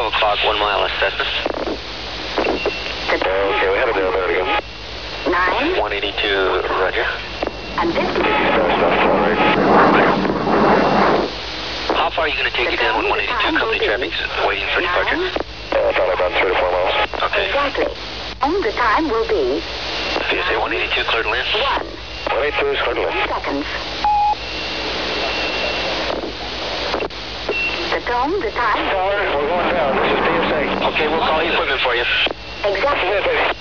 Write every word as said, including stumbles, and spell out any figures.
o'clock, one mile of Cessna. Okay, we had it down there again. Nine. one eighty-two, roger. And fifty. How far are you going to take it down when one eighty-two company traffic's waiting for departure? Uh, probably about three to four miles. Okay. Exactly. And the time will be P S A one eighty-two cleared to land? one. one eighty-two is clear to land. Seconds. The tone, the time. Tower, we're going down. This is P S A. Okay, we'll call equipment for you. Exactly.